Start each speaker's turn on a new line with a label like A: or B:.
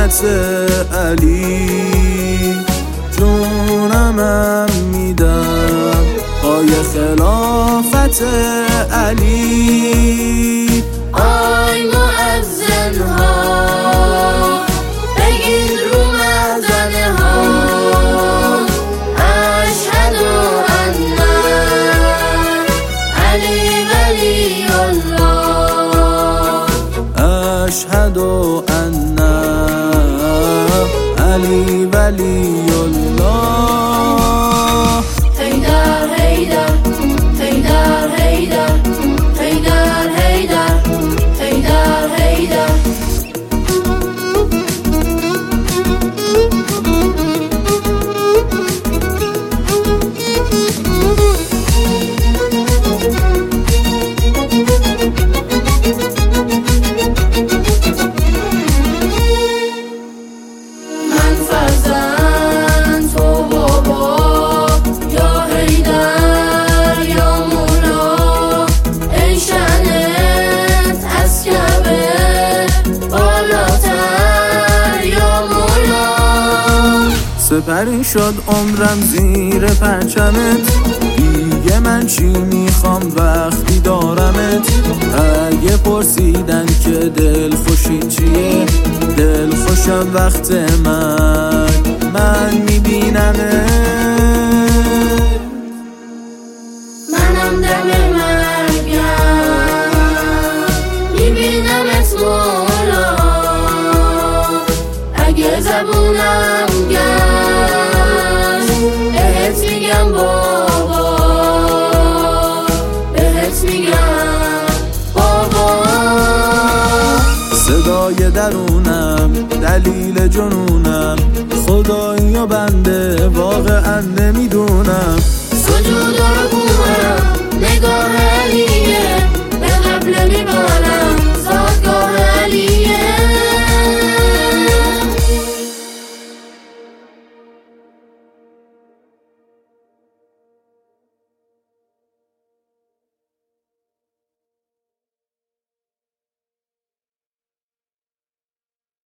A: حمایت علی، جونمم میدم پای خلافت علی.
B: آی مؤذن‌ها بگید رو مأذنه ها، اشهد ان علی ولی الله،
A: اشهد ان علی ولی الله.
B: حیدر حیدر حیدر حیدر حیدر حیدر حیدر حیدر. من فرزند تو بابا، یا حیدر یا مولا، ای شأنت از کعبه بالاتر یا مولا.
A: سپری شد عمرم زیر پرچمت، دیگه من چی میخوام وقتی دارمت. اگه پرسیدن که دل خوشی چیه، دل خوشم وقت من میبینمت.
B: منم دم مرگم میبینمت مولا، اگه زبونم گشت بهت میگم بابا، بهت میگم بابا.
A: صدای درونم دلیل جنونم، خدایی و بنده واقعا نمیدونم.